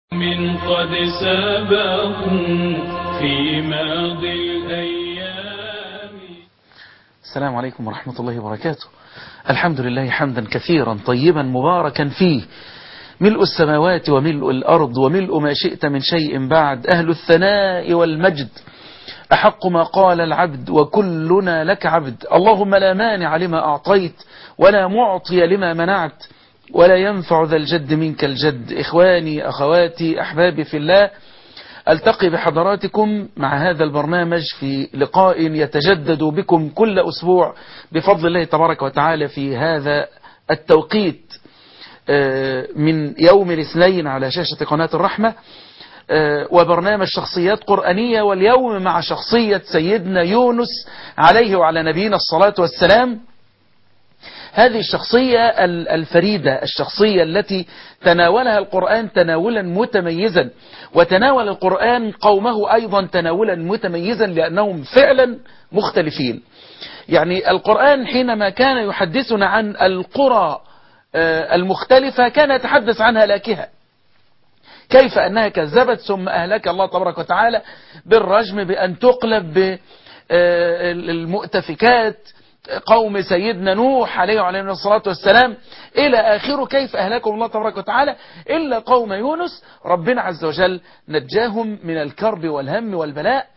من قد سبقوا في ماضي الأيام. السلام عليكم ورحمة الله وبركاته. الحمد لله حمدا كثيرا طيبا مباركا فيه، ملء السماوات وملء الأرض وملء ما شئت من شيء بعد، أهل الثناء والمجد، أحق ما قال العبد وكلنا لك عبد. اللهم لا مانع لما أعطيت ولا معطي لما منعت ولا ينفع ذا الجد منك الجد. إخواني أخواتي أحبابي في الله، ألتقي بحضراتكم مع هذا البرنامج في لقاء يتجدد بكم كل أسبوع بفضل الله تبارك وتعالى في هذا التوقيت من يوم الاثنين على شاشة قناة الرحمة، وبرنامج شخصيات قرآنية، واليوم مع شخصية سيدنا يونس عليه وعلى نبينا الصلاة والسلام. هذه الشخصية الفريدة، الشخصية التي تناولها القرآن تناولا متميزا، وتناول القرآن قومه أيضا تناولا متميزا لأنهم فعلا مختلفين. يعني القرآن حينما كان يحدثنا عن القرى المختلفة كان يتحدث عن هلاكها، كيف أنها كذبت ثم أهلك الله تبارك وتعالى بالرجم، بأن تقلب بالمؤتفكات قوم سيدنا نوح عليه وعليه الصلاة والسلام إلى آخره، كيف أهلكهم الله تبارك وتعالى إلا قوم يونس ربنا عز وجل نجاهم من الكرب والهم والبلاء.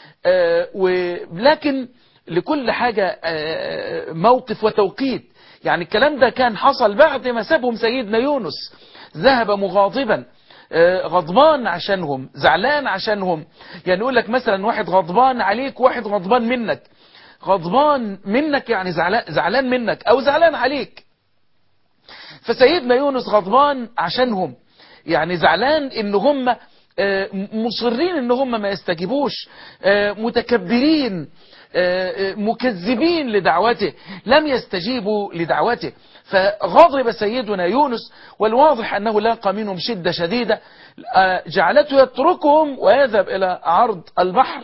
ولكن لكل حاجة موقف وتوقيت. يعني الكلام ده كان حصل بعد ما سابهم سيدنا يونس، ذهب مغاضبا غضبان عشانهم، زعلان عشانهم. يعني يقول لك مثلا واحد غضبان عليك وواحد غضبان منك. غضبان منك يعني زعلان منك أو زعلان عليك. فسيدنا يونس غضبان عشانهم، يعني زعلان إن هم مصرين إن هم ما يستجيبوش، متكبرين، مكذبين لدعوته، لم يستجيبوا لدعوته. فغضب سيدنا يونس، والواضح أنه لاقى منهم شدة شديدة جعلته يتركهم ويذهب إلى عرض البحر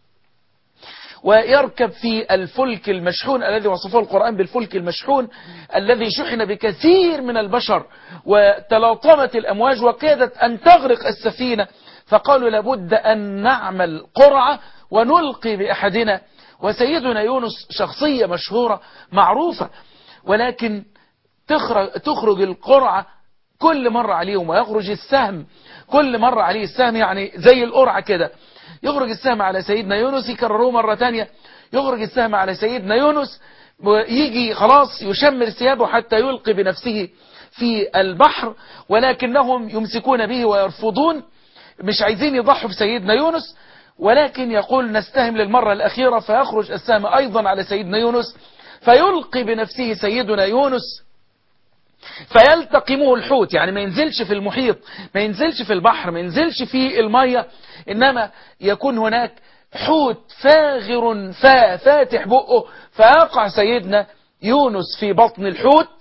ويركب في الفلك المشحون الذي وصفه القرآن بالفلك المشحون الذي شحن بكثير من البشر، وتلاطمت الأمواج وكادت أن تغرق السفينة. فقالوا لابد أن نعمل قرعة ونلقي بأحدنا. وسيدنا يونس شخصية مشهورة معروفة، ولكن تخرج القرعة كل مرة عليهم، ويخرج السهم كل مرة عليه السهم، يعني زي القرعة كده. يخرج السهم على سيدنا يونس، يكرروه مرة تانية، يخرج السهم على سيدنا يونس، ويجي خلاص يشمر ثيابه حتى يلقي بنفسه في البحر، ولكنهم يمسكون به ويرفضون، مش عايزين يضحوا بسيدنا يونس، ولكن يقول نستهم للمرة الأخيرة. فيخرج السهم أيضا على سيدنا يونس، فيلقي بنفسه سيدنا يونس، فيلتقمه الحوت. يعني ما ينزلش في المحيط، ما ينزلش في البحر، ما ينزلش في المية، إنما يكون هناك حوت فاغر فاتح بقه، فيقع سيدنا يونس في بطن الحوت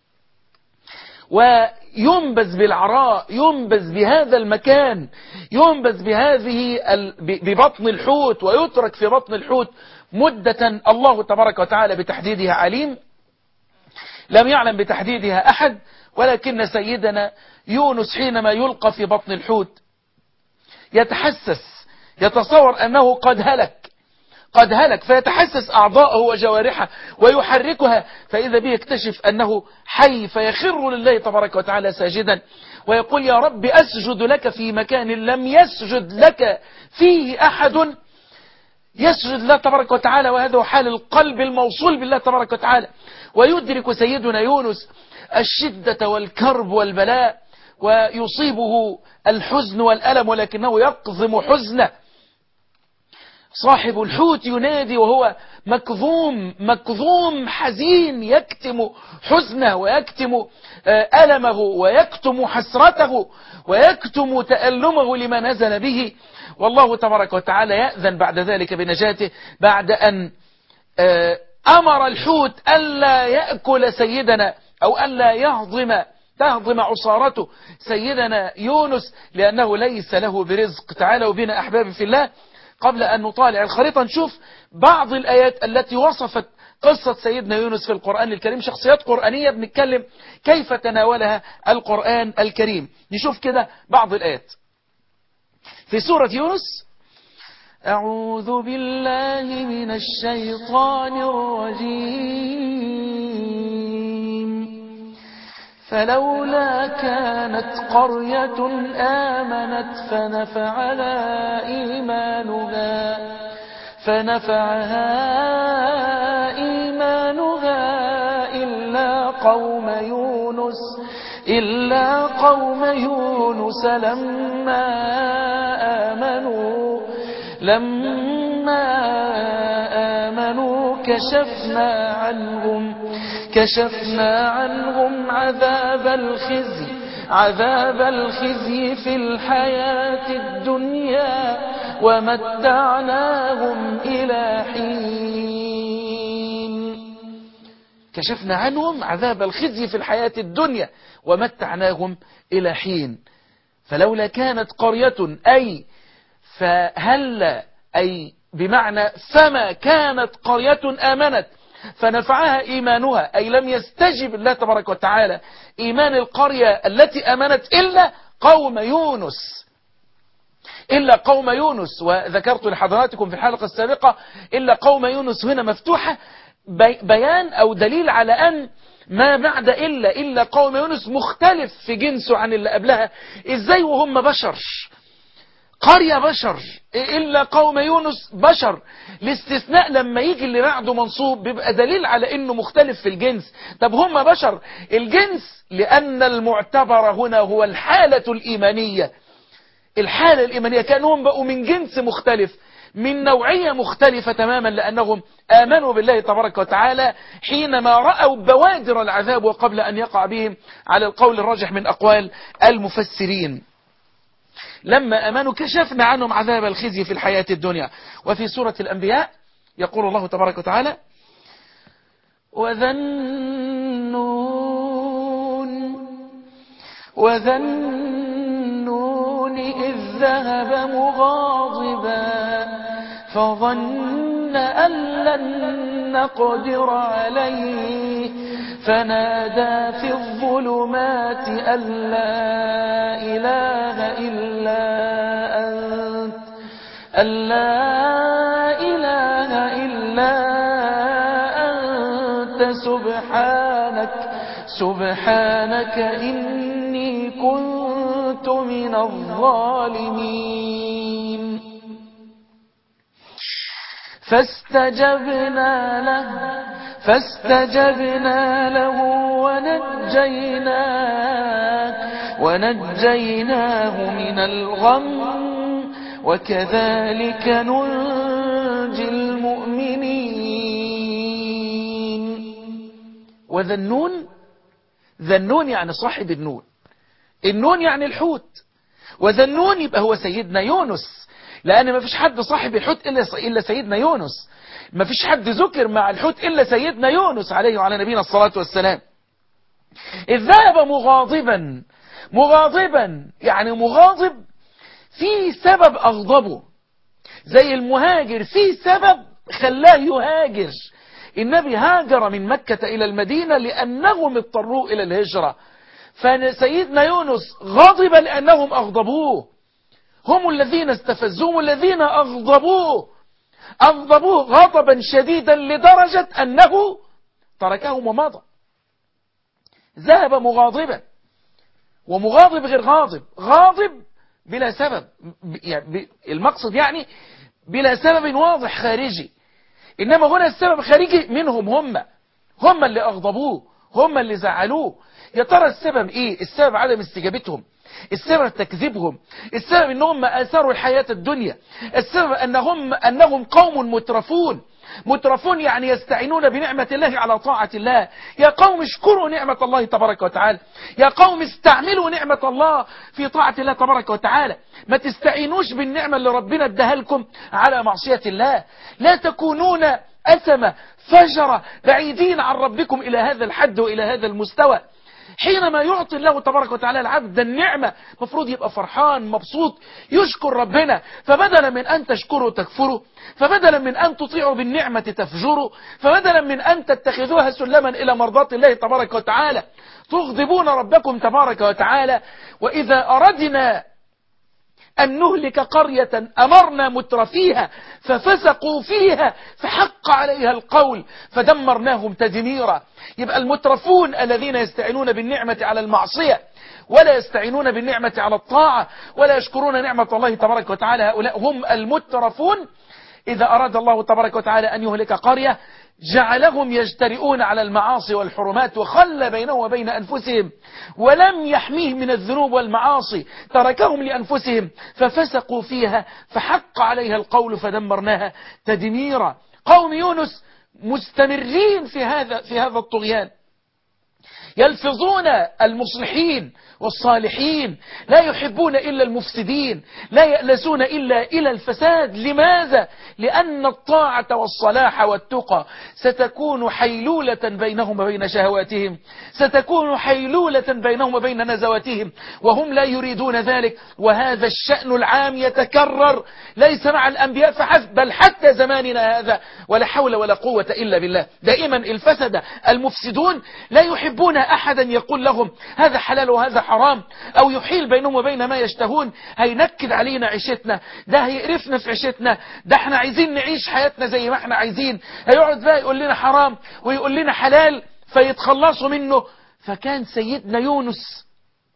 وينبذ بالعراء، ينبذ بهذا المكان، ينبذ ببطن الحوت، ويترك في بطن الحوت مدة الله تبارك وتعالى بتحديدها عليم، لم يعلم بتحديدها أحد. ولكن سيدنا يونس حينما يلقى في بطن الحوت يتحسس، يتصور أنه قد هلك، فيتحسس أعضاءه وجوارحه ويحركها، فإذا به يكتشف أنه حي، فيخر لله تبارك وتعالى ساجدا ويقول يا رب أسجد لك في مكان لم يسجد لك فيه أحد. يسجد الله تبارك وتعالى، وهذا هو حال القلب الموصول بالله تبارك وتعالى. ويدرك سيدنا يونس الشدة والكرب والبلاء، ويصيبه الحزن والألم، ولكنه يقظم حزنه. صاحب الحوت ينادي وهو مكظوم حزين، يكتم حزنه ويكتم ألمه ويكتم حسرته ويكتم تألمه لما نزل به. والله تبارك وتعالى يأذن بعد ذلك بنجاته، بعد أن أمر الحوت ألا يأكل سيدنا، أو ألا تهضم عصارته سيدنا يونس، لأنه ليس له برزق. تعالوا بنا أحبابي في الله، قبل أن نطالع الخريطة نشوف بعض الآيات التي وصفت قصة سيدنا يونس في القرآن الكريم. شخصيات قرآنية بنتكلم كيف تناولها القرآن الكريم. نشوف كده بعض الآيات. في سورة يونس: أعوذ بالله من الشيطان الرجيم فلولا كانت قرية آمنت فنفعها إيمانها إلا قوم يونس لما آمنوا كشفنا عنهم عذاب الخزي في الحياة الدنيا ومتعناهم إلى حين. كشفنا عنهم عذاب الخزي في الحياة الدنيا ومتعناهم إلى حين. فلولا كانت قرية أي بمعنى فما كانت قرية آمنت فنفعها إيمانها، أي لم يستجب الله تبارك وتعالى إيمان القرية التي آمنت إلا قوم يونس. وذكرت لحضراتكم في الحلقة السابقة إلا قوم يونس هنا مفتوحة بيان أو دليل على أن ما بعد إلا قوم يونس مختلف في جنسه عن اللي قبلها. إزاي وهم بشر؟ قرية بشر، إلا قوم يونس بشر. الاستثناء لما يجي اللي بعده منصوب بيبقى دليل على انه مختلف في الجنس. طب هم بشر الجنس، لأن المعتبر هنا هو الحالة الإيمانية. الحالة الإيمانية كانهم بقوا من جنس مختلف، من نوعية مختلفة تماما، لأنهم آمنوا بالله تبارك وتعالى حينما رأوا بوادر العذاب وقبل أن يقع بهم، على القول الراجح من أقوال المفسرين. لما آمنوا كشفنا عنهم عذاب الخزي في الحياة الدنيا. وفي سورة الأنبياء يقول الله تبارك وتعالى: وذنون إذ ذهب مغاضبا فظن أن لن نقدر عليه فنادى في الظلمات أن لا إله إلا أنت سبحانك إني كنت من الظالمين. فاستجبنا له ونجيناه من الغم وكذلك ننجي المؤمنين. ذنون يعني صاحب النون يعني الحوت، وذنون يبقى هو سيدنا يونس، لأن ما فيش حد صاحب الحوت إلا سيدنا يونس. ما فيش حد ذكر مع الحوت إلا سيدنا يونس عليه وعلى نبينا الصلاة والسلام. إذ ذهب مغاضبا يعني مغاضب في سبب أغضبه، زي المهاجر في سبب خلاه يهاجر. النبي هاجر من مكة إلى المدينة لأنهم اضطروا إلى الهجرة، فسيدنا يونس غضب لأنهم أغضبوه، هم الذين استفزوه والذين أغضبوه غضبا شديدا لدرجة أنه تركهم ومضى. ذهب مغاضبا، ومغاضب غير غاضب بلا سبب، يعني المقصد يعني بلا سبب واضح خارجي، إنما هنا السبب خارجي منهم، هم اللي أغضبوه، هم اللي زعلوه. يا ترى السبب إيه؟ السبب عدم استجابتهم، السبب تكذيبهم، السبب أنهم آثروا الحياة الدنيا، السبب أنهم قوم مترفون يعني يستعينون بنعمة الله على طاعة الله. يا قوم اشكروا نعمة الله تبارك وتعالى، يا قوم استعملوا نعمة الله في طاعة الله تبارك وتعالى، ما تستعينوش بالنعمة اللي ربنا اداها لكم على معصية الله. لا تكونون أثمة فجرة بعيدين عن ربكم إلى هذا الحد وإلى هذا المستوى. حينما يعطي الله تبارك وتعالى العبد النعمة مفروض يبقى فرحان مبسوط يشكر ربنا، فبدلا من أن تشكروا تكفروا، فبدلا من أن تطيعوا بالنعمة تفجروا، فبدلا من أن تتخذوها سلما إلى مرضاة الله تبارك وتعالى تغضبون ربكم تبارك وتعالى. وإذا أردنا أن نهلك قرية أمرنا مترفيها ففسقوا فيها فحق عليها القول فدمرناهم تدميرا. يبقى المترفون الذين يستعينون بالنعمة على المعصية ولا يستعينون بالنعمة على الطاعة ولا يشكرون نعمة الله تبارك وتعالى، هؤلاء هم المترفون. إذا أراد الله تبارك وتعالى أن يهلك قرية جعلهم يجترئون على المعاصي والحرمات وخلى بينهم وبين أنفسهم ولم يحميهم من الذنوب والمعاصي، تركهم لأنفسهم ففسقوا فيها فحق عليها القول فدمرناها تدميرا. قوم يونس مستمرين في هذا الطغيان، يلفظون المصلحين والصالحين، لا يحبون إلا المفسدين، لا يألسون إلا إلى الفساد. لماذا؟ لأن الطاعة والصلاح والتقى ستكون حيلولة بينهم وبين شهواتهم، ستكون حيلولة بينهم وبين نزواتهم، وهم لا يريدون ذلك. وهذا الشأن العام يتكرر ليس مع الأنبياء فحسب بل حتى زماننا هذا، ولا حول ولا قوة إلا بالله. دائما الفسد المفسدون لا يحبون أحدا يقول لهم هذا حلال وهذا حرام أو يحيل بينهم وبين ما يشتهون. هينكد علينا عيشتنا، ده هيقرفنا في عيشتنا، ده احنا عايزين نعيش حياتنا زي ما احنا عايزين. هيقعد بقى يقول لنا حرام ويقول لنا حلال فيتخلصوا منه. فكان سيدنا يونس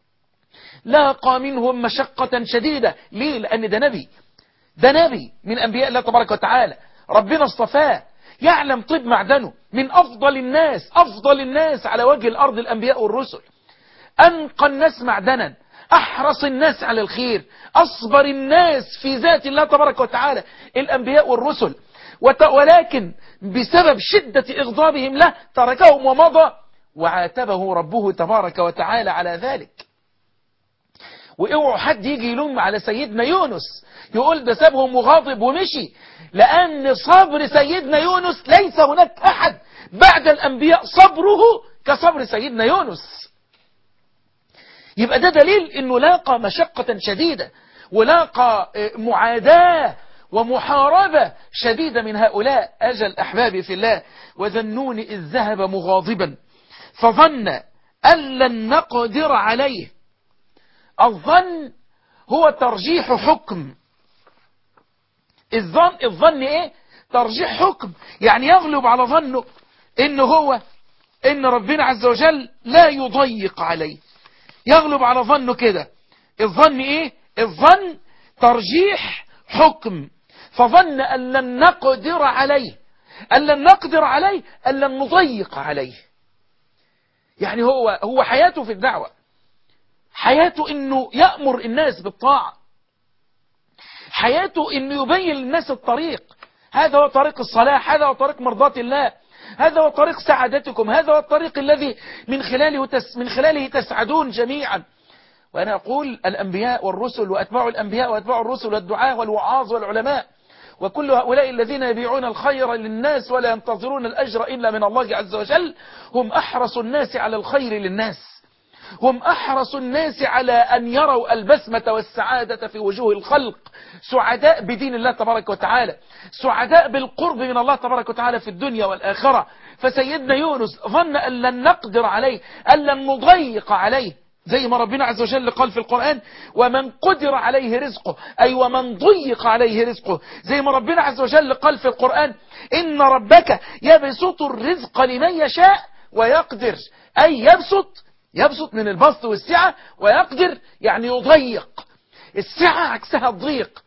لاقى منهم مشقة شديدة. ليه؟ لأن ده نبي من أنبياء الله تبارك وتعالى، ربنا اصطفاه، يعلم طب معدنه، من أفضل الناس على وجه الأرض الأنبياء والرسل، أنقى الناس معدنا، أحرص الناس على الخير، أصبر الناس في ذات الله تبارك وتعالى الأنبياء والرسل. ولكن بسبب شدة إغضابهم له تركهم ومضى، وعاتبه ربه تبارك وتعالى على ذلك. واوعوا حد يجي يلوم على سيدنا يونس يقول ده سابهم وغاضب ومشي، لأن صبر سيدنا يونس ليس هناك أحد بعد الأنبياء صبره كصبر سيدنا يونس. يبقى ده دليل أنه لاقى مشقة شديدة ولاقى معاداة ومحاربة شديدة من هؤلاء. أجل أحبابي في الله، وذنون إذ ذهب مغاضبا فظن أن لن نقدر عليه. الظن هو ترجيح حكم. الظن ايه؟ ترجيح حكم، يعني يغلب على ظنه ان ربنا عز وجل لا يضيق عليه، يغلب على ظنه كده. الظن ايه؟ الظن ترجيح حكم. فظن أن لن نقدر عليه، أن لن نضيق عليه. يعني هو حياته في الدعوة، حياته انه يأمر الناس بالطاعة، حياته انه يبين للناس الطريق. هذا هو طريق الصلاح، هذا هو طريق مرضاة الله، هذا هو طريق سعادتكم، هذا هو الطريق الذي من خلاله تسعدون جميعا. وأنا أقول الأنبياء والرسل وأتباع الأنبياء وأتباع الرسل والدعاة والوعاظ والعلماء وكل هؤلاء الذين يبيعون الخير للناس ولا ينتظرون الأجر إلا من الله عز وجل، هم أحرص الناس على الخير للناس، هم أحرص الناس على أن يروا البسمة والسعادة في وجوه الخلق، سعداء بدين الله تبارك وتعالى، سعداء بالقرب من الله تبارك وتعالى في الدنيا والآخرة. فسيدنا يونس ظن أن لن نقدر عليه، أن لن نضيق عليه، زي ما ربنا عز وجل قال في القرآن ومن قدر عليه رزقه، أي ومن ضيق عليه رزقه. زي ما ربنا عز وجل قال في القرآن إن ربك يبسط الرزق لمن يشاء ويقدر، أي يبسط من البسط والسعة، ويقدر يعني يضيق. السعة عكسها الضيق.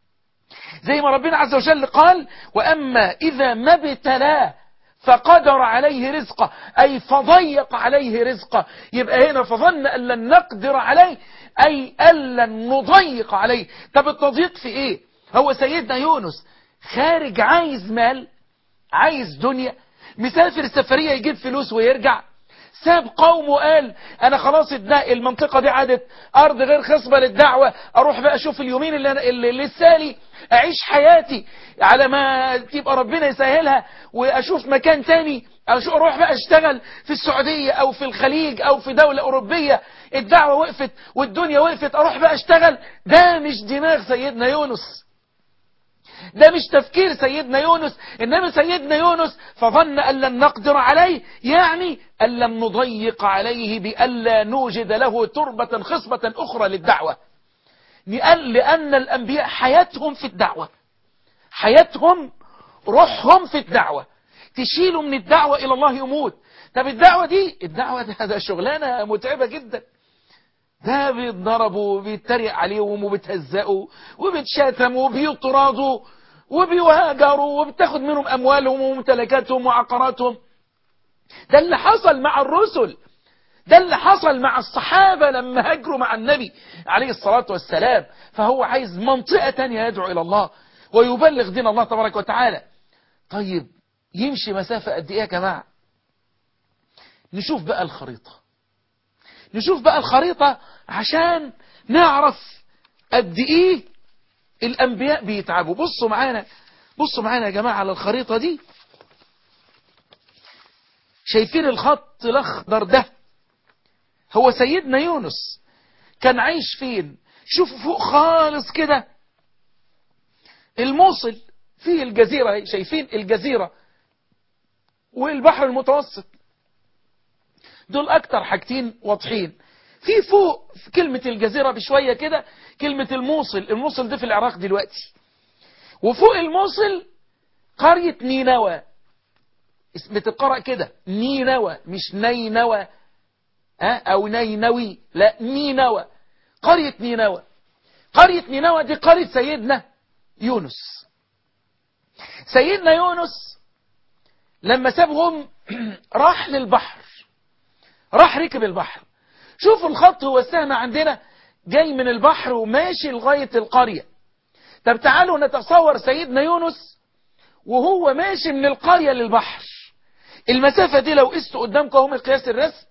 زي ما ربنا عز وجل قال وأما إذا ما ابتلاه فقدر عليه رزقه، أي فضيق عليه رزقه. يبقى هنا فظن أن لن نقدر عليه، أي أن لن نضيق عليه. طب التضييق في إيه؟ هو سيدنا يونس خارج عايز مال، عايز دنيا، مسافر السفرية يجيب فلوس ويرجع، ساب قومه قال انا خلاص المنطقة دي عادت ارض غير خصبة للدعوة، اروح بقى اشوف اليومين اللي لسه لي اعيش حياتي على ما تبقى ربنا يسهلها، واشوف مكان تاني، اروح بقى اشتغل في السعودية او في الخليج او في دولة اوروبية، الدعوة وقفت والدنيا وقفت اروح بقى اشتغل. ده مش دماغ سيدنا يونس، ده مش تفكير سيدنا يونس. إنما سيدنا يونس فظن أن لن نقدر عليه، يعني أن لم نضيق عليه بألا نوجد له تربة خصبة أخرى للدعوة، لأن الأنبياء حياتهم في الدعوة، حياتهم روحهم في الدعوة. تشيلوا من الدعوة إلى الله يموت. طب الدعوة دي ده شغلانة متعبة جدا. ده بيتضربوا وبيتريق عليهم وبتهزقوا وبتشاتموا وبيطردوا وبيهاجروا وبتاخد منهم أموالهم وممتلكاتهم وعقاراتهم. ده اللي حصل مع الرسل، ده اللي حصل مع الصحابة لما هاجروا مع النبي عليه الصلاة والسلام. فهو عايز منطقة تانية يدعو إلى الله ويبلغ دين الله تبارك وتعالى. طيب يمشي مسافة قد إيه يا جماعة؟ نشوف بقى الخريطة، نشوف بقى الخريطة عشان نعرف قد إيه الأنبياء بيتعبوا. بصوا معانا يا جماعة على الخريطة دي. شايفين الخط الأخضر ده؟ هو سيدنا يونس كان عايش فين؟ شوفوا فوق خالص كده الموصل فيه الجزيرة، شايفين الجزيرة والبحر المتوسط، دول أكتر حاجتين واضحين. في فوق في كلمة الجزيرة بشوية كده كلمة الموصل. الموصل ده في العراق دلوقتي. وفوق الموصل قرية نينوى، بتقرأ كده نينوى مش نينوى أو نينوي، لا نينوى، قرية نينوى. قرية نينوى دي قرية سيدنا يونس. سيدنا يونس لما سابهم راح للبحر، راح ركب البحر. شوفوا الخط، هو السهم عندنا جاي من البحر وماشي لغاية القرية. طب تعالوا نتصور سيدنا يونس وهو ماشي من القرية للبحر. المسافة دي لو قستوا قدامكم هم القياس الرسم،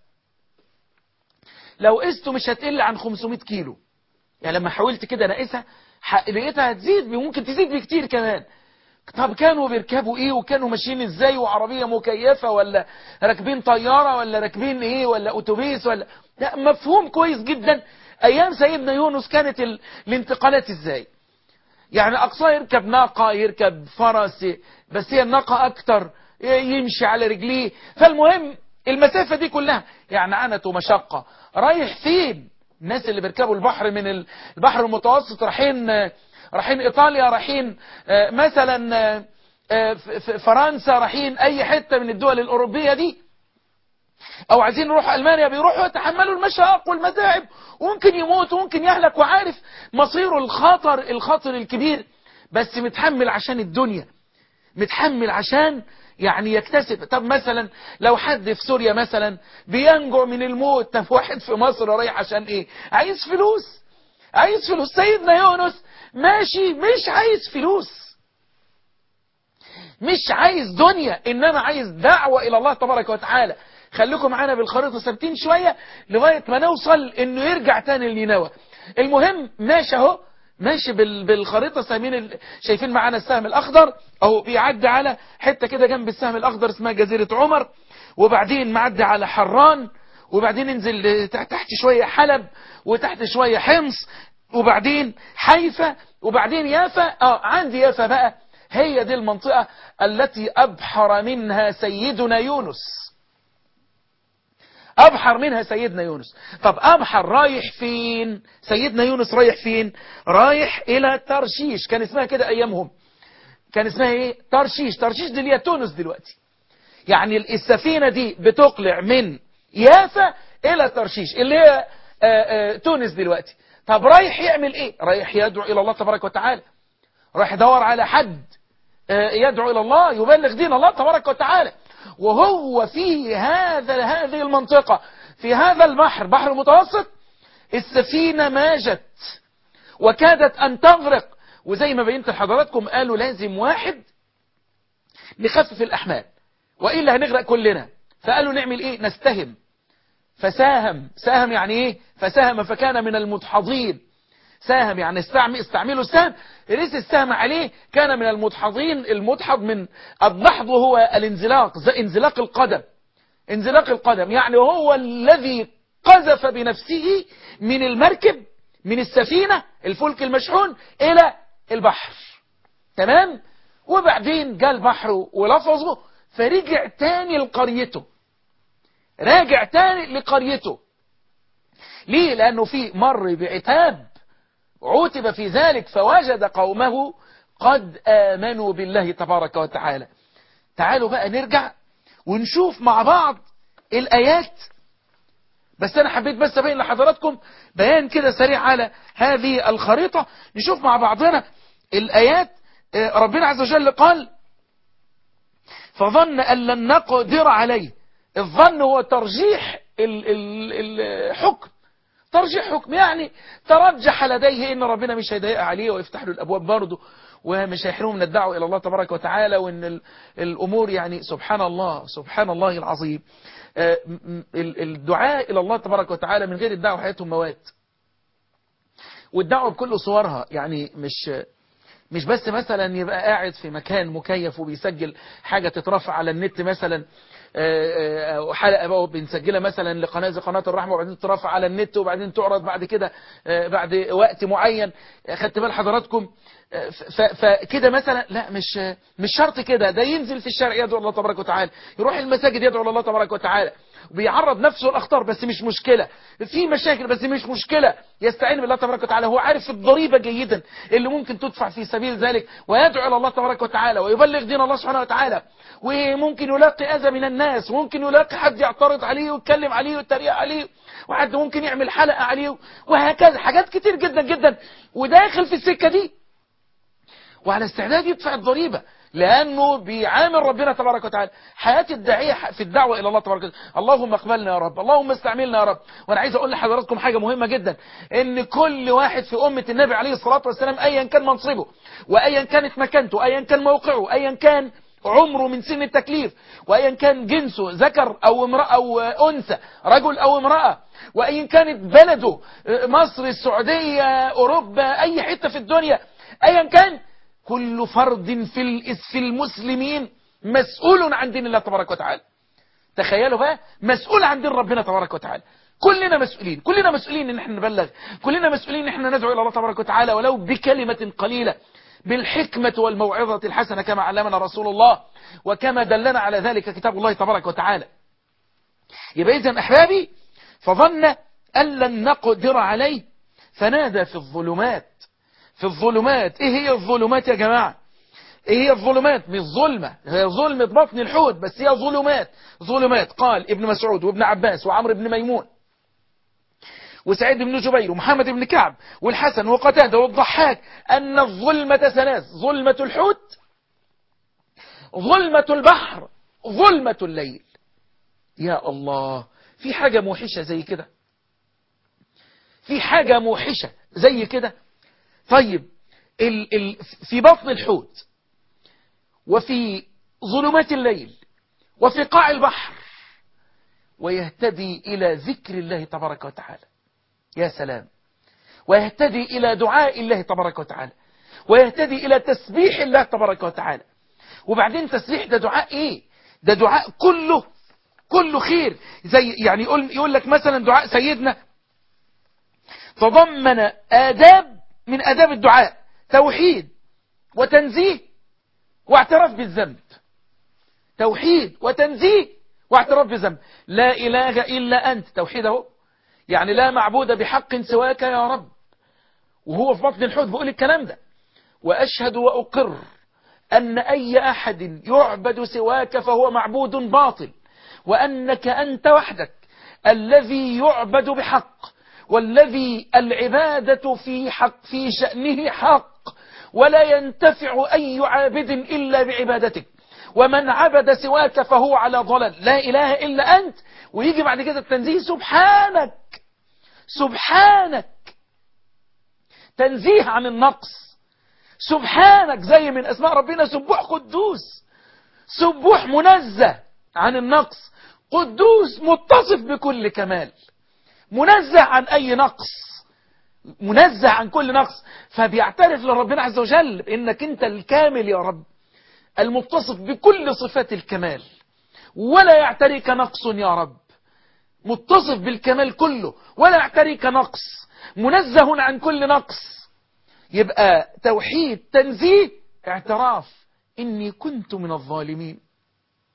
لو قستوا مش هتقل عن 500 كيلو. يعني لما حاولت كده نقيسها لقيتها هتزيد، ممكن تزيد بكتير كمان. طب كانوا بيركبوا ايه وكانوا ماشيين ازاي؟ وعربية مكيفة ولا راكبين طيارة ولا راكبين ايه ولا اتوبيس ولا؟ لا، مفهوم كويس جدا. ايام سيدنا يونس كانت الانتقالات ازاي؟ يعني اقصى يركب ناقة، يركب فرس، بس هي الناقة اكتر، يمشي على رجليه. فالمهم المسافة دي كلها يعني عنت ومشقة. رايح فين؟ الناس اللي بيركبوا البحر من البحر المتوسط رايحين ايطاليا، رايحين مثلا فرنسا، رايحين اي حتة من الدول الاوروبية دي، او عايزين يروحوا المانيا، بيروحوا يتحملوا المشاق والمتاعب وممكن يموت وممكن يهلك، وعارف مصيره الخطر الكبير، بس متحمل عشان الدنيا، متحمل عشان يعني يكتسب. طب مثلا لو حد في سوريا مثلا بينجو من الموت، طب واحد في مصر رايح عشان ايه؟ عايز فلوس، عايز فلوس. سيدنا يونس ماشي مش عايز فلوس، مش عايز دنيا، انما عايز دعوة الى الله تبارك وتعالى. خليكم معانا بالخريطة ثابتين شوية لغاية ما نوصل انه يرجع تاني لنينوى. المهم ماشي اهو، ماشي بالخريطة سامين شايفين معانا السهم الاخضر اهو بيعدي على حتة كده جنب السهم الاخضر اسمها جزيرة عمر، وبعدين معدي على حران، وبعدين ينزل تحت شوية حلب، وتحت شوية حمص، وبعدين حيفا، وبعدين يافا. عندي يافا بقى، هي دي المنطقة التي أبحر منها سيدنا يونس، أبحر منها سيدنا يونس. طب أبحر رايح فين؟ سيدنا يونس رايح فين؟ رايح إلى ترشيش. كان اسمها كده أيامهم، كان اسمها إيه؟ ترشيش. ترشيش دي اللي هي تونس دلوقتي. يعني السفينة دي بتقلع من يافا إلى ترشيش اللي هي تونس دلوقتي. طب رايح يعمل إيه؟ رايح يدعو إلى الله تبارك وتعالى، رايح يدور على حد يدعو إلى الله يبلغ دين الله تبارك وتعالى. وهو في هذه المنطقة، في هذا البحر، بحر المتوسط، السفينة ماجت وكادت أن تغرق. وزي ما بينت لحضراتكم قالوا لازم واحد نخفف الأحمال وإلا هنغرق كلنا. فقالوا نعمل إيه؟ نستهم. فساهم. ساهم يعني إيه؟ فساهم فكان من المدحضين. ساهم يعني استعملوا السهم، ريس السهم عليه، كان من المدحضين. المدحض من الدحض هو الانزلاق، زي انزلاق القدم. انزلاق القدم يعني هو الذي قذف بنفسه من المركب، من السفينة الفلك المشحون إلى البحر. تمام؟ وبعدين جاء البحر ولفظه فرجع تاني لقريته، راجع تاني لقريته. ليه؟ لأنه في مر بعتاب، عوتب في ذلك فوجد قومه قد آمنوا بالله تبارك وتعالى. تعالوا بقى نرجع ونشوف مع بعض الآيات. بس أنا حبيت بس أبين لحضراتكم بيان كده سريع على هذه الخريطة. نشوف مع بعضنا الآيات. ربنا عز وجل قال فظن أن لن نقدر عليه. الظن هو ترجيح الحكم، ترجيح حكم، يعني ترجح لديه ان ربنا مش هيضايق عليه ويفتح له الابواب برضه ومش هيحرمه من الدعوه الى الله تبارك وتعالى، وان الامور يعني سبحان الله سبحان الله العظيم. الدعاء الى الله تبارك وتعالى من غير الدعوه حياتهم موات. والدعوه بكل صورها، يعني مش بس مثلا يبقى قاعد في مكان مكيف وبيسجل حاجة تترفع على النت مثلا، حلقة بقى بنسجلها مثلا لقناة زي قناة الرحمة وبعدين تترفع على النت وبعدين تعرض بعد كده بعد وقت معين. خدت بال حضراتكم؟ فكده مثلا لا، مش شرط كده. ده ينزل في الشارع يدعو الله تبارك وتعالى، يروح المساجد يدعو الله تبارك وتعالى، وبيعرض نفسه الأخطار بس مش مشكلة، في مشاكل بس مش مشكلة، يستعين بالله تبارك وتعالى. هو عارف الضريبة جيدا اللي ممكن تدفع في سبيل ذلك، ويدعو إلى الله تبارك وتعالى ويبلغ دين الله سبحانه وتعالى. وممكن يلاقي أذى من الناس، وممكن يلاقي حد يعترض عليه ويتكلم عليه ويتريق عليه، وحد ممكن يعمل حلقة عليه، وهكذا حاجات كتير جدا جدا. وداخل في السكة دي وعلى استعداد يدفع الضريبة، لأنه بيعامل ربنا تبارك وتعالى. حياة الداعية في الدعوة إلى الله تبارك وتعالى. اللهم اقبلنا يا رب، اللهم استعملنا يا رب. وأنا عايز أقول لحضراتكم حاجة مهمة جدا، إن كل واحد في أمة النبي عليه الصلاة والسلام أيا كان منصبه، وأيا كانت مكانته، أيا كان موقعه، أيا كان عمره من سن التكليف، وأيا كان جنسه ذكر أو امرأة أو أنثى، رجل أو امرأة، وأيا كانت بلده مصر، السعودية، أوروبا، أي حتة في الدنيا، أيا كان، كل فرد في المسلمين مسؤول عن دين الله تبارك وتعالى. تخيلوا بقى، مسؤول عن دين ربنا تبارك وتعالى. كلنا مسؤولين، كلنا مسؤولين ان احنا نبلغ، كلنا مسؤولين ان احنا ندعو الى الله تبارك وتعالى ولو بكلمة قليلة، بالحكمة والموعظة الحسنة كما علمنا رسول الله وكما دلنا على ذلك كتاب الله تبارك وتعالى. يبقى إذن أحبابي، فظن أن لن نقدر عليه فنادى في الظلمات. في الظلمات. ايه هي الظلمات يا جماعة؟ ايه هي الظلمات؟ مش ظلمة، هي ظلمة بطن الحوت، بس هي ظلمات. ظلمات. قال ابن مسعود وابن عباس وعمرو بن ميمون وسعيد بن جبير ومحمد بن كعب والحسن وقتادة والضحاك أن الظلمة ثلاث: ظلمة الحوت، ظلمة البحر، ظلمة الليل. يا الله، في حاجة موحشة زي كده؟ في حاجة موحشة زي كده؟ طيب في بطن الحوت، وفي ظلمات الليل، وفي قاع البحر، ويهتدي إلى ذكر الله تبارك وتعالى. يا سلام. ويهتدي إلى دعاء الله تبارك وتعالى، ويهتدي إلى تسبيح الله تبارك وتعالى. وبعدين تسبيح ده دعاء ايه؟ ده دعاء كله خير. زي يعني يقول لك مثلا دعاء سيدنا تضمن آداب من آداب الدعاء: توحيد وتنزيه واعتراف بالذنب. توحيد وتنزيه واعتراف بالذنب. لا إله إلا أنت، توحيده، يعني لا معبود بحق سواك يا رب. وهو في بطن الحوت بيقول الكلام ده: وأشهد وأقر أن أي أحد يعبد سواك فهو معبود باطل، وأنك أنت وحدك الذي يعبد بحق، والذي العبادة في شأنه حق، ولا ينتفع أي عابد إلا بعبادتك، ومن عبد سواك فهو على ضلال، لا إله إلا أنت. ويجي بعد كده التنزيه: سبحانك، سبحانك، تنزيه عن النقص. سبحانك زي من أسماء ربنا سبوح قدوس، سبوح منزه عن النقص، قدوس متصف بكل كمال، منزه عن أي نقص، منزه عن كل نقص. فبيعترف لربنا عز وجل إنك أنت الكامل يا رب، المتصف بكل صفات الكمال، ولا يعتريك نقص يا رب، متصف بالكمال كله ولا يعتريك نقص، منزه عن كل نقص. يبقى توحيد، تنزيه، اعتراف إني كنت من الظالمين،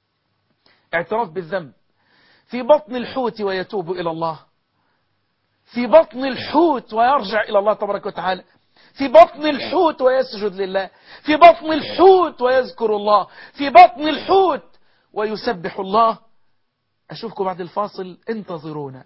اعتراف بالذنب. في بطن الحوت ويتوب إلى الله، في بطن الحوت ويرجع إلى الله تبارك وتعالى، في بطن الحوت ويسجد لله، في بطن الحوت ويذكر الله، في بطن الحوت ويسبح الله. أشوفكم بعد الفاصل، انتظرونا.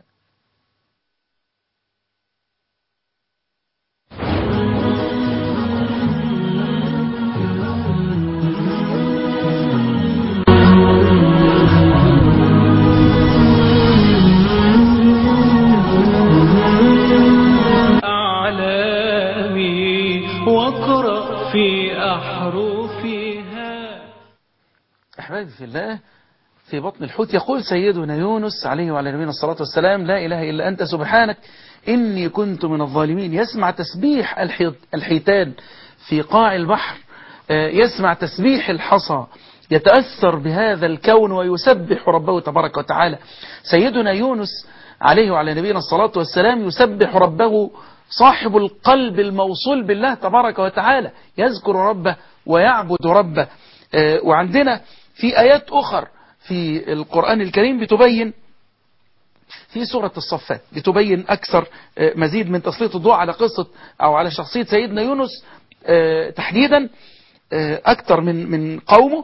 واقرأ في أحرفها. أحبابي في الله، في بطن الحوت يقول سيدنا يونس عليه وعلى نبينا الصلاة والسلام: لا إله إلا أنت سبحانك إني كنت من الظالمين. يسمع تسبيح الحيتان في قاع البحر، يسمع تسبيح الحصى، يتأثر بهذا الكون ويسبح ربه تبارك وتعالى. سيدنا يونس عليه وعلى نبينا الصلاة والسلام يسبح ربه، صاحب القلب الموصول بالله تبارك وتعالى، يذكر ربه ويعبد ربه. وعندنا في آيات أخر في القرآن الكريم بتبين، في سورة الصفات بتبين أكثر، مزيد من تسليط الضوء على قصة أو على شخصية سيدنا يونس تحديدا، أكثر من قومه.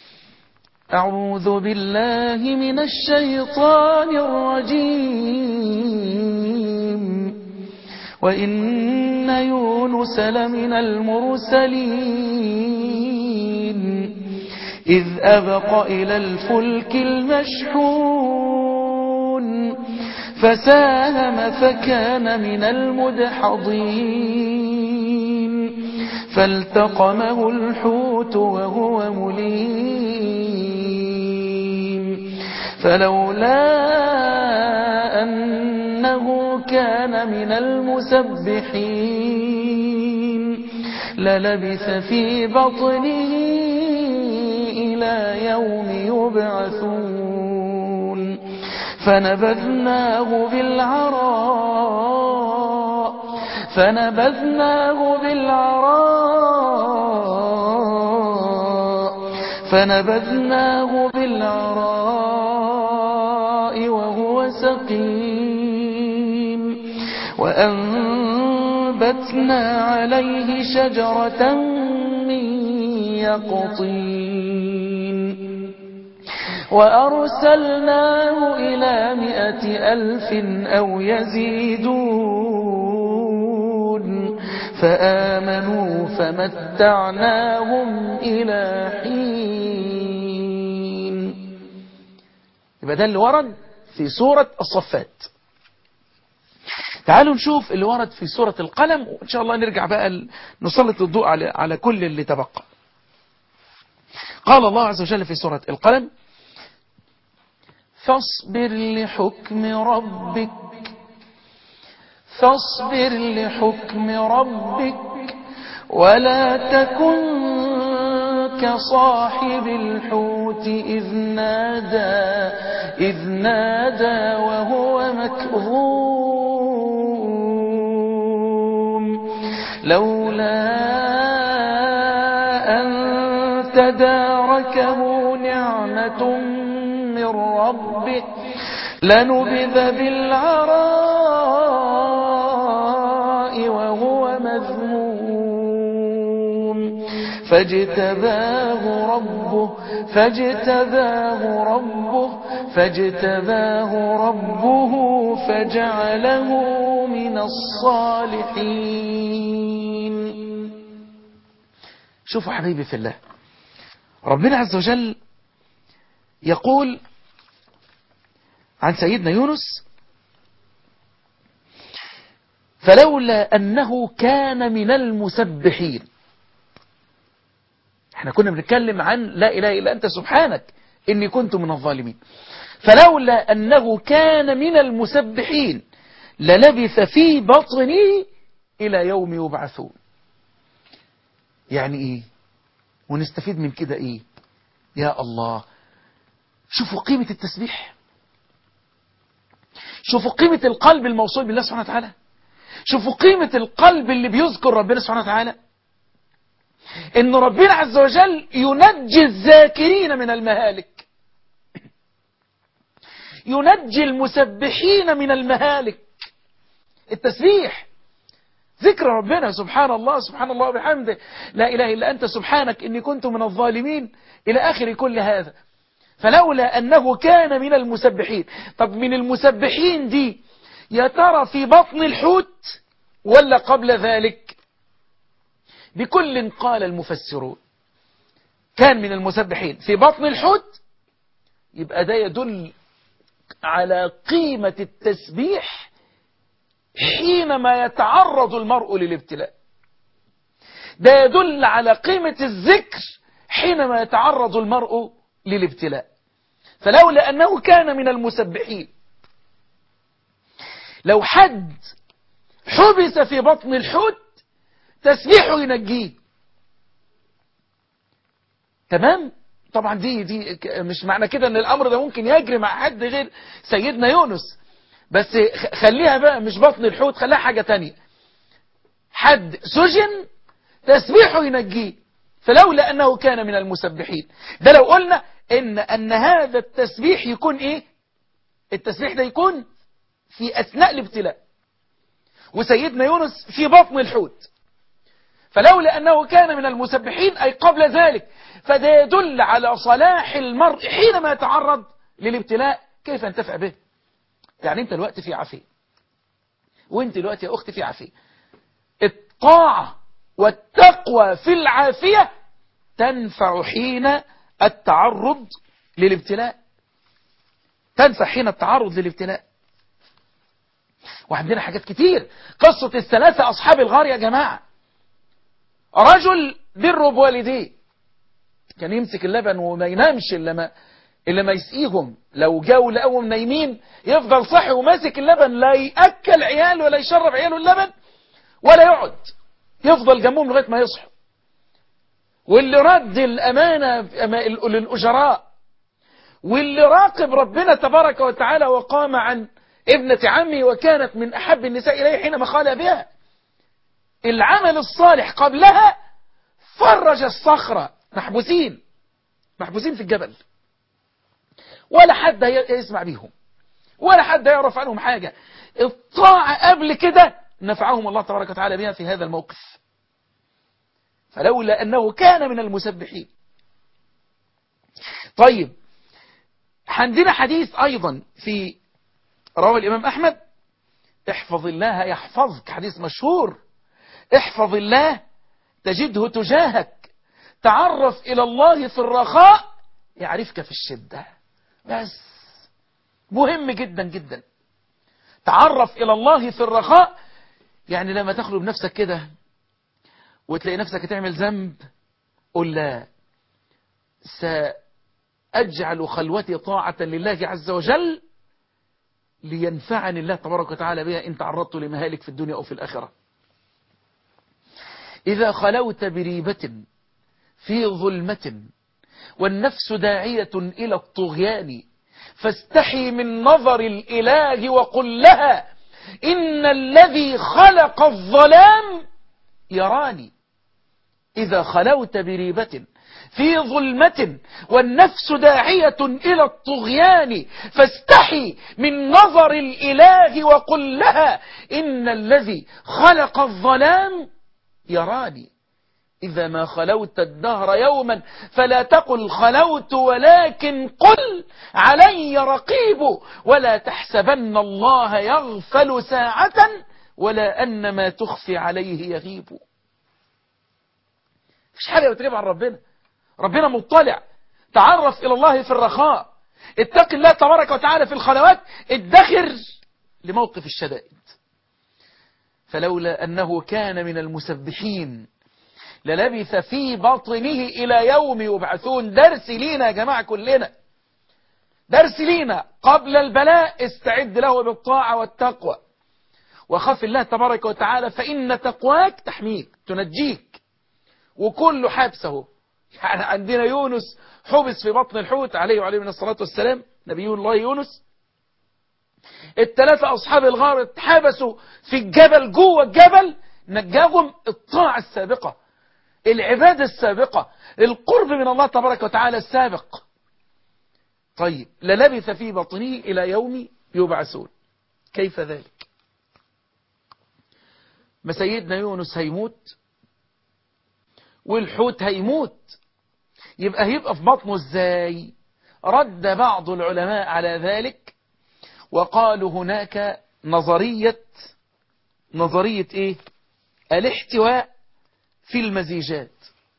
أعوذ بالله من الشيطان الرجيم. وإن يونس لمن المرسلين إذ أبق إلى الفلك المشحون فساهم فكان من المدحضين فالتقمه الحوت وهو مليم فلولا أنه كان من المسبحين للبث في بطنه إلى يوم يبعثون فنبذناه بالعراء وهو سقيم وأنبتنا عليه شجرة من يقطين وأرسلناه إلى 100,000 أو يزيدون فآمنوا فمتعناهم إلى حين. يبقى ده اللي ورد في سورة الصفات. تعالوا نشوف اللي ورد في سورة القلم، وإن شاء الله نرجع بقى نسلط الضوء على كل اللي تبقى. قال الله عز وجل في سورة القلم: فاصبر لحكم ربك ولا تكن كصاحب الحوت إذ نادى وهو مكظوم لولا أن تداركه نعمة من ربه لنبذ بالعراء وهو مذموم فاجتباه ربه فجعله من الصالحين. شوفوا حبيبي في الله، ربنا عز وجل يقول عن سيدنا يونس: فلولا أنه كان من المسبحين. احنا كنا بنتكلم عن لا إله إلا أنت سبحانك إني كنت من الظالمين. فلولا أنه كان من المسبحين للبث في بطنه إلى يوم يبعثون. يعني إيه؟ ونستفيد من كده إيه؟ يا الله، شوفوا قيمة التسبيح، شوفوا قيمة القلب الموصول بالله سبحانه وتعالى، شوفوا قيمة القلب اللي بيذكر ربنا سبحانه وتعالى. إن ربنا عز وجل ينجي الذاكرين من المهالك، ينجي المسبحين من المهالك. التسبيح، ذكر ربنا، سبحان الله سبحان الله وبحمده، لا إله إلا أنت سبحانك إني كنت من الظالمين، إلى آخر كل هذا. فلولا أنه كان من المسبحين. طب من المسبحين دي يا ترى في بطن الحوت ولا قبل ذلك؟ بكل قال المفسرون كان من المسبحين في بطن الحوت، يبقى ده يدل على قيمة التسبيح حينما يتعرض المرء للابتلاء. ده يدل على قيمة الذكر حينما يتعرض المرء للابتلاء. فلولا أنه كان من المسبحين، لو حد حبس في بطن الحوت تسبيحه ينجيه. تمام؟ طبعا دي مش معنى كده ان الامر ده ممكن يجري مع حد غير سيدنا يونس، بس خليها بقى مش بطن الحوت، خليها حاجة تانية. حد سجن تسبيحه ينجيه. فلولا أنه كان من المسبحين، ده لو قلنا إن هذا التسبيح يكون إيه؟ التسبيح ده يكون في أثناء الابتلاء، وسيدنا يونس في بطن الحوت. فلولا أنه كان من المسبحين أي قبل ذلك، فده يدل على صلاح المرء حينما يتعرض للابتلاء كيف ينتفع به. يعني أنت الوقت في عافية، وأنت الوقت يا أختي في عافية. الطاعة والتقوى في العافية تنفع حين التعرض للابتلاء، تنفع حين التعرض للابتلاء. وعندنا حاجات كتير. قصة الثلاثة أصحاب الغار يا جماعة، رجل بر بوالديه، كان يمسك اللبن وما ينامش إلا ما يسقيهم. لو جاوا لقوهم نايمين يفضل صحي وماسك اللبن، لا يأكل عياله ولا يشرب عياله اللبن ولا يقعد، يفضل جنبهم لغاية ما يصحوا. واللي رد الأمانة للأجراء، واللي راقب ربنا تبارك وتعالى وقام عن ابنة عمه وكانت من أحب النساء إليه حينما خال بها. العمل الصالح قبلها فرج الصخرة، محبوسين في الجبل، ولا حد يسمع بيهم ولا حد يعرف عنهم حاجة. الطاعة قبل كده نفعهم الله تبارك وتعالى بها في هذا الموقف. فلولا أنه كان من المسبحين. طيب، عندنا حديث أيضا في رواه الإمام أحمد: احفظ الله يحفظك، حديث مشهور: احفظ الله تجده تجاهك، تعرف إلى الله في الرخاء يعرفك في الشدة. بس مهم جدا جدا. تعرف إلى الله في الرخاء، يعني لما تخلو بنفسك كده وتلاقي نفسك تعمل ذنب، قل لا، سأجعل خلوتي طاعة لله عز وجل لينفعني الله تبارك وتعالى بها إن تعرضت لمهالك في الدنيا أو في الآخرة. إذا خلوت بريبة في ظلمة والنفس داعية إلى الطغيان، فاستحي من نظر الإله وقل لها إن الذي خلق الظلام يراني. إذا خلوت بريبة في ظلمة والنفس داعية إلى الطغيان، فاستحي من نظر الإله وقل لها إن الذي خلق الظلام يراني. إذا ما خلوت الدهر يوما فلا تقل خلوت، ولكن قل علي رقيب، ولا تحسبن الله يغفل ساعة ولا أن ما تخفي عليه يغيب. مفيش حاجة بتغيب عن ربنا، ربنا مطلع. تعرف إلى الله في الرخاء، اتق الله تبارك وتعالى في الخلوات، ادخر لموقف الشدائد. فلولا أنه كان من المسبحين للبث في بطنه إلى يوم يبعثون. درس لينا يا جماعة، كلنا درس لينا. قبل البلاء استعد له بالطاعة والتقوى، وخف الله تبارك وتعالى، فإن تقواك تحميك تنجيك. وكل حبسه، يعني عندنا يونس حبس في بطن الحوت عليه وعليه من الصلاة والسلام، نبي الله يونس. الثلاثة أصحاب الغار اتحبسوا في الجبل، جوه الجبل نجاهم الطاعة السابقة، العبادة السابقة، القرب من الله تبارك وتعالى السابق. طيب، للبث في بطنه إلى يوم يبعثون. كيف ذلك؟ ما سيدنا يونس هيموت والحوت هيموت، يبقى هيبقى في بطنه ازاي؟ رد بعض العلماء على ذلك وقالوا هناك نظرية ايه؟ الاحتواء في المزيجات.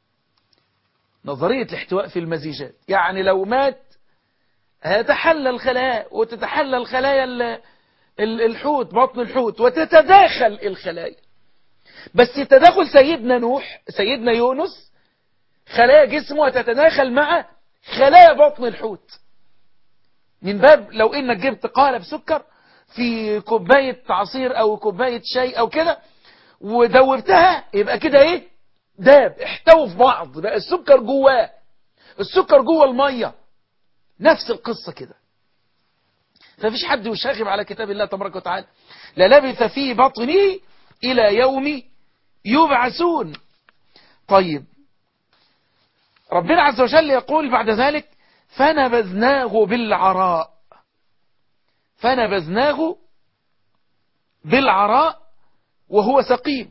نظرية الاحتواء في المزيجات، يعني لو مات هيتحلى الخلايا وتتحلى الخلايا الحوت، بطن الحوت، وتتداخل الخلايا. بس تداخل سيدنا يونس خلايا جسمه تتداخل مع خلايا بطن الحوت، من باب لو انك جبت قالب سكر في كوباية عصير او كوباية شاي او كده ودوبتها، يبقى كده ايه؟ داب، احتووا في بعض، بقى السكر جواه، السكر جوه المية. نفس القصة كده. ففيش حد يشاغب على كتاب الله تبارك وتعالى. للبث في بطنه إلى يوم يبعثون. طيب ربنا عز وجل يقول بعد ذلك فنبذناه بالعراء وهو سقيم.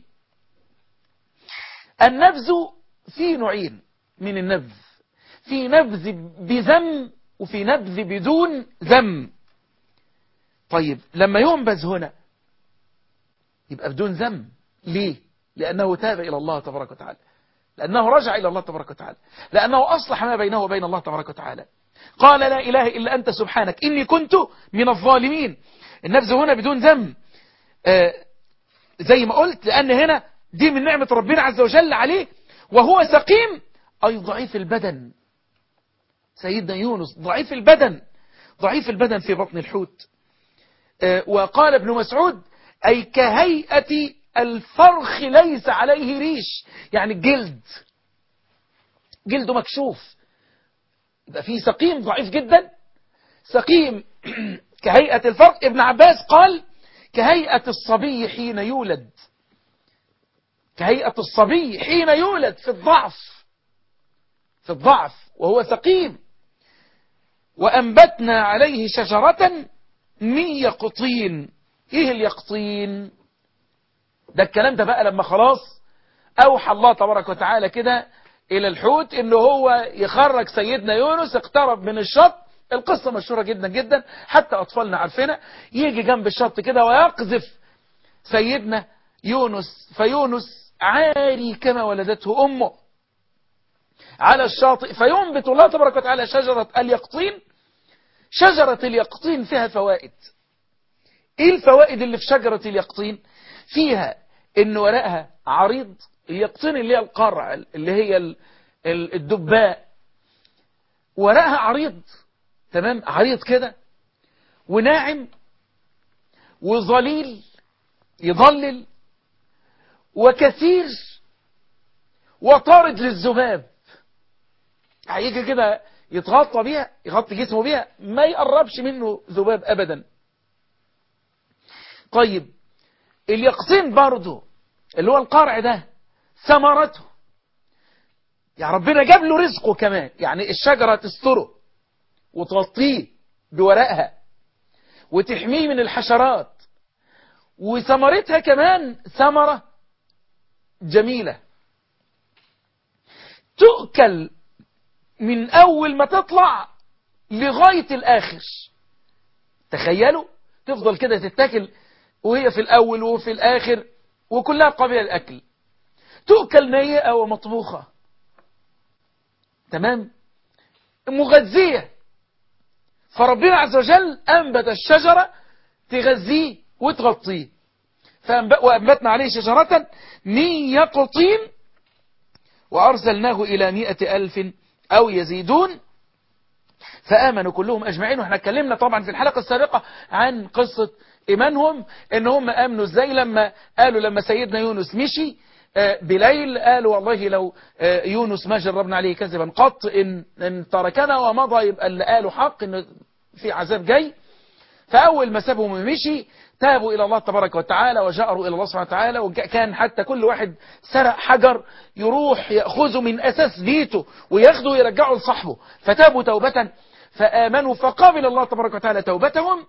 النبذ في نوعين من النبذ، في نبذ بذم وفي نبذ بدون ذم. طيب لما ينبذ هنا يبقى بدون ذم، ليه؟ لأنه تاب إلى الله تبارك وتعالى، لأنه رجع إلى الله تبارك وتعالى، لأنه أصلح ما بينه وبين الله تبارك وتعالى، قال لا إله إلا أنت سبحانك إني كنت من الظالمين. النبذ هنا بدون ذم، زي ما قلت، لأن هنا دي من نعمة ربنا عز وجل عليه. وهو سقيم أي ضعيف البدن. سيدنا يونس ضعيف البدن في بطن الحوت. وقال ابن مسعود أي كهيئة الفرخ ليس عليه ريش، يعني جلده مكشوف. يبقى فيه سقيم ضعيف جدا، سقيم كهيئة الفرخ. ابن عباس قال كهيئة الصبي حين يولد، كهيئة الصبي حين يولد في الضعف وهو سقيم. وأنبتنا عليه شجرة من يقطين. ايه اليقطين ده؟ الكلام ده بقى لما خلاص اوحى الله تبارك وتعالى كده الى الحوت انه هو يخرج سيدنا يونس، اقترب من الشط. القصة مشهورة جدا جدا، حتى اطفالنا عارفينها. يجي جنب الشط كده ويقذف سيدنا يونس، فيونس عاري كما ولدته امه على الشاطئ، فينبت الله تبارك وتعالى شجرة اليقطين. شجرة اليقطين فيها فوائد. ايه الفوائد اللي في شجرة اليقطين؟ فيها ان ورقها عريض. اليقطين اللي هي القرع، اللي هي الدباء، ورقها عريض، تمام، عريض كده وناعم وظليل يضلل وكثير وطارد للذباب. هيجي كده يتغطى بيها، يغطي جسمه بيها، ما يقربش منه ذباب ابدا. طيب اليقطين برضو اللي هو القرع ده ثمرته، يعني ربنا جاب له رزقه كمان. يعني الشجرة تستره وتغطيه بورقها وتحميه من الحشرات، وثمرتها كمان ثمرة جميلة تؤكل من أول ما تطلع لغاية الآخر. تخيلوا تفضل كده تتاكل وهي في الأول وفي الآخر، وكلها قابلة للأكل. تؤكل نيئة أو مطبوخة، تمام، مغذية. فربنا عز وجل أنبت الشجرة تغذيه وتغطيه. وأنبتنا عليه شجرة من يقطين وأرسلناه إلى 100,000 أو يزيدون فآمنوا كلهم أجمعين. وإحنا اتكلمنا طبعا في الحلقة السابقة عن قصة إيمانهم، إن هم آمنوا إزاي لما سيدنا يونس مشي بليل، قالوا والله لو يونس ما جربنا عليه كذبا قط، إن تركنا ومضى يبقى اللي قالوا حق، إن في عذاب جاي. فأول ما سابهم ومشي تابوا إلى الله تبارك وتعالى وجأروا إلى الله سبحانه وتعالى. وكان حتى كل واحد سرق حجر يروح يأخذه من أساس بيته وياخده ويرجعه لصاحبه، فتابوا توبة فآمنوا فقابل الله تبارك وتعالى توبتهم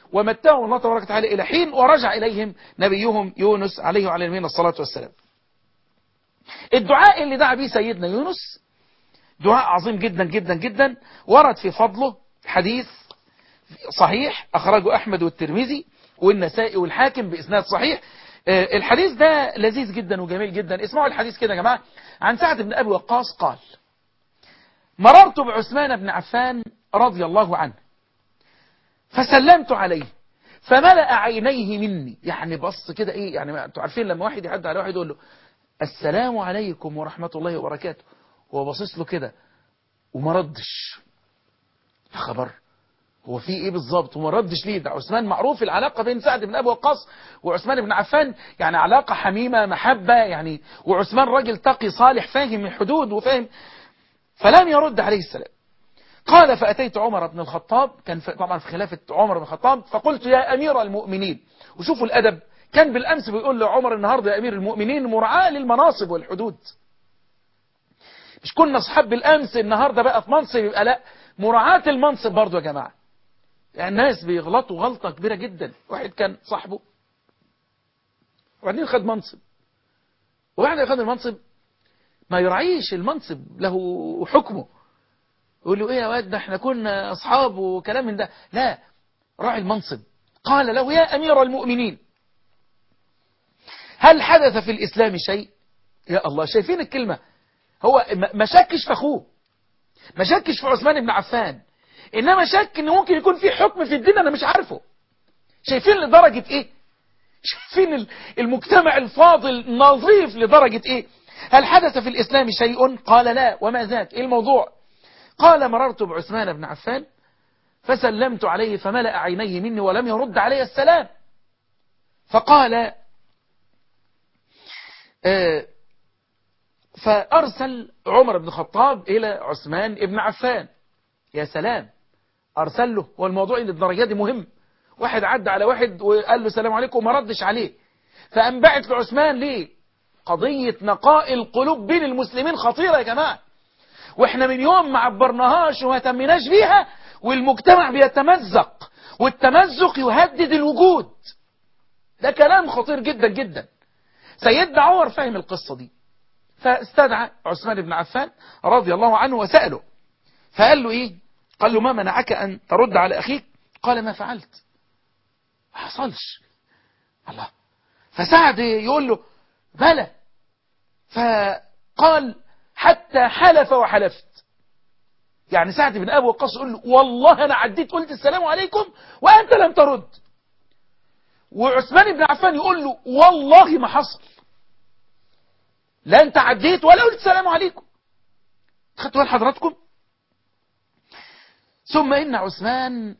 ومتعهم الله تبارك وتعالى إلى حين، ورجع إليهم نبيهم يونس عليه وعلى نبينا الصلاة والسلام. الدعاء اللي دعا به سيدنا يونس دعاء عظيم جدا جدا جدا، ورد في فضله حديث صحيح أخرجه أحمد والترمذي والنسائي والحاكم بإسناد صحيح. الحديث ده لذيذ جدا وجميل جدا. اسمعوا الحديث كده يا جماعة. عن سعد بن أبي وقاص قال: مررت بعثمان بن عفان رضي الله عنه فسلمت عليه فملأ عينيه مني. يعني بص كده ايه، يعني انتوا عارفين لما واحد يعدي على واحد يقول له السلام عليكم ورحمة الله وبركاته، هو باصص له كده وما ردش. يا خبر، هو في ايه بالظبط وما ردش ليه؟ ده عثمان معروف العلاقة بين سعد بن ابي وقاص وعثمان بن عفان، يعني علاقة حميمة محبة يعني، وعثمان راجل تقي صالح فاهم الحدود وفاهم، فلم يرد عليه السلام. قال: فأتيت عمر بن الخطاب، كان طبعا في خلافة عمر بن الخطاب، فقلت: يا أمير المؤمنين. وشوفوا الأدب، كان بالأمس بيقول لعمر النهاردة يا أمير المؤمنين، مراعاة للمناصب والحدود. مش كنا أصحاب بالأمس، النهاردة بقى في منصب يبقى لا، مراعاة المنصب برضو يا جماعة. يعني الناس بيغلطوا غلطة كبيرة جدا. واحد كان صاحبه وبعدين خد منصب، وبعد ما خد المنصب ما يراعيش المنصب، له حكمه. يقول له ايه يا واد، ده احنا كنا اصحاب وكلام من ده. لا، راعي المنصب. قال له: يا امير المؤمنين، هل حدث في الاسلام شيء؟ يا الله، شايفين الكلمة؟ هو ما شكش في اخوه، ما شكش في عثمان بن عفان، انما شك ان ممكن يكون في حكم في الدين انا مش عارفه. شايفين لدرجة ايه؟ شايفين المجتمع الفاضل نظيف لدرجة ايه؟ هل حدث في الاسلام شيء؟ قال: لا. وما ذاك؟ ايه الموضوع؟ قال: مررت بعثمان بن عفان فسلمت عليه فملأ عينيه مني ولم يرد علي السلام. فقال فأرسل عمر بن الخطاب إلى عثمان بن عفان. يا سلام، أرسل له، والموضوع للدرجة دي مهم. واحد عدى على واحد وقال له السلام عليكم وما ردش عليه، فأنبعت لعثمان. ليه؟ قضية نقاء القلوب بين المسلمين خطيرة يا جماعة، واحنا من يوم ما عبرناهاش وما تمناش بيها والمجتمع بيتمزق، والتمزق يهدد الوجود. ده كلام خطير جدا جدا. سيدنا عمر فهم القصة دي، فاستدعى عثمان بن عفان رضي الله عنه وسأله، فقال له ايه؟ قال له: ما منعك ان ترد على اخيك؟ قال: ما فعلت، ما حصلش. الله. فسعد يقول له: بلى. فقال: حتى حلف وحلفت. يعني سعد بن ابي وقاص يقول له: والله انا عديت قلت السلام عليكم وانت لم ترد. وعثمان بن عفان يقول له: والله ما حصل، لا انت عديت ولا قلت السلام عليكم. خدتوا بال حضراتكم؟ ثم ان عثمان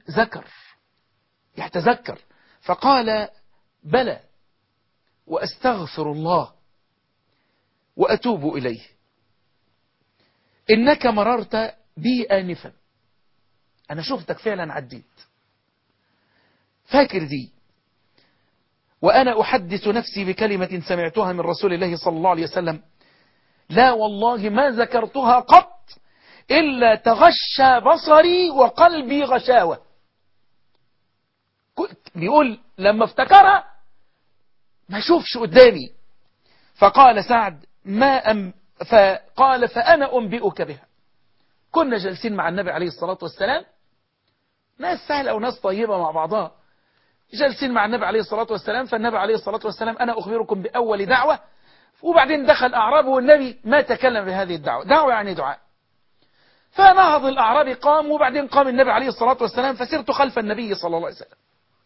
يتذكر فقال: بلى، واستغفر الله واتوب اليه، انك مررت بي آنفا، انا شفتك فعلا عديت، فاكر دي، وانا احدث نفسي بكلمة سمعتها من رسول الله صلى الله عليه وسلم، لا والله ما ذكرتها قط الا تغشى بصري وقلبي غشاوة. بيقول لما افتكرها ما شوفش قدامي. فقال سعد: فقال: فانا انبئك بها. كنا جالسين مع النبي عليه الصلاة والسلام، ناس سهلة أو ناس طيبة مع بعضها، جالسين مع النبي عليه الصلاة والسلام، فالنبي عليه الصلاة والسلام: أنا أخبركم بأول دعوة. وبعدين دخل أعرابه والنبي ما تكلم بهذه الدعوة. دعوة يعني دعاء. فنهض الأعرابي قام، وبعدين قام النبي عليه الصلاة والسلام، فسرت خلف النبي صلى الله عليه وسلم،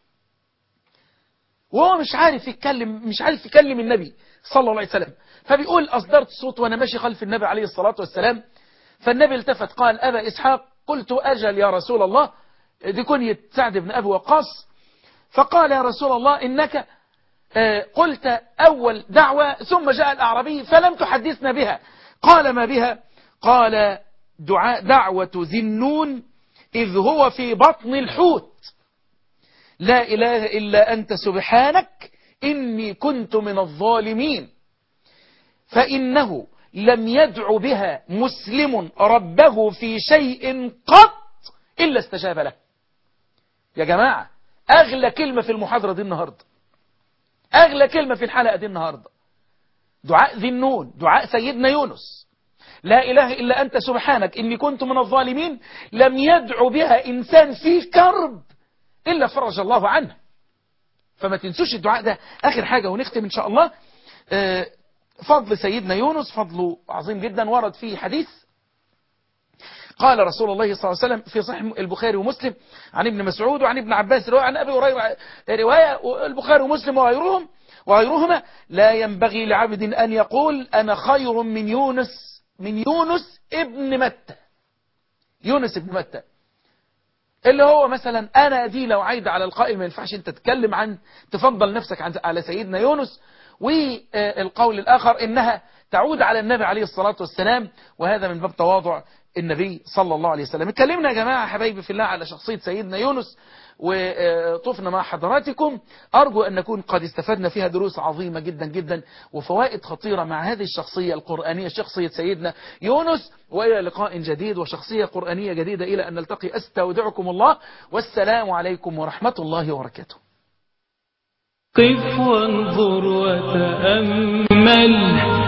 وهو مش عارف يكلم النبي صلى الله عليه وسلم. فبيقول: أصدرت صوت وأنا ماشي خلف النبي عليه الصلاة والسلام، فالنبي التفت قال: أبا إسحاق. قلت: أجل يا رسول الله. دي كنية سعد بن أبي وقاص. فقال: يا رسول الله إنك قلت أول دعوة ثم جاء الأعرابي فلم تحدثنا بها. قال: ما بها؟ قال: دعوة ذي النون إذ هو في بطن الحوت، لا إله إلا أنت سبحانك إني كنت من الظالمين. فإنه لم يدع بها مسلم ربه في شيء قط إلا استجاب له. يا جماعة، أغلى كلمة في المحاضرة دي النهاردة، أغلى كلمة في الحلقة دي النهاردة، دعاء ذي النون، دعاء سيدنا يونس. لا إله إلا أنت سبحانك إني كنت من الظالمين. لم يدعو بها إنسان في كرب إلا فرج الله عنه. فما تنسوش الدعاء ده. آخر حاجة ونختم إن شاء الله، فضل سيدنا يونس فضله عظيم جدا. ورد فيه حديث قال رسول الله صلى الله عليه وسلم في صحيح البخاري ومسلم عن ابن مسعود وعن ابن عباس رواية، عن أبي هريرة رواية، البخاري ومسلم وغيرهما: لا ينبغي لعبد أن يقول أنا خير من يونس ابن متى. يونس ابن متى اللي هو مثلا أنا دي لو عايدة على القائل، ما ينفعش أنت تتكلم عن تفضل نفسك على سيدنا يونس. والقول الآخر إنها تعود على النبي عليه الصلاة والسلام، وهذا من باب تواضع النبي صلى الله عليه وسلم. اتكلمنا يا جماعة حبايبي في الله على شخصية سيدنا يونس وطفنا مع حضراتكم. أرجو أن نكون قد استفدنا فيها دروس عظيمة جدا جدا وفوائد خطيرة مع هذه الشخصية القرآنية، شخصية سيدنا يونس. وإلى لقاء جديد وشخصية قرآنية جديدة، إلى أن نلتقي أستودعكم الله، والسلام عليكم ورحمة الله وبركاته. قف وانظر وتأمل